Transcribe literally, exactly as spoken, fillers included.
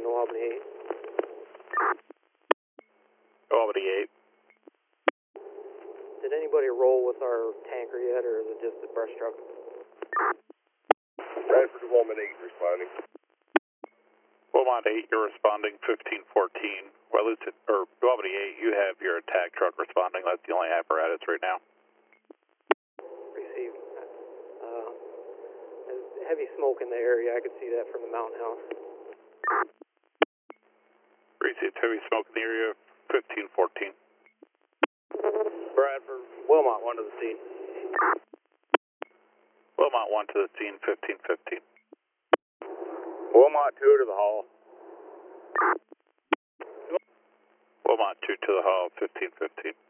New Albany eight. New Albany eight. Did anybody roll with our tanker yet, or is it just the brush truck? Bradford Development eight responding. Wilmot eight, you're responding fifteen fourteen. Well, it's or New Albany eight, you have your attack truck responding. That's the only apparatus right now. Received. Uh, there's heavy smoke in the area. I could see that from the mountain house. Received heavy smoke in the area, fifteen fourteen. Bradford, Wilmot one to the scene. Wilmot one to the scene, fifteen fifteen. Wilmot two to the hall. Wilmot two to the hall, fifteen fifteen.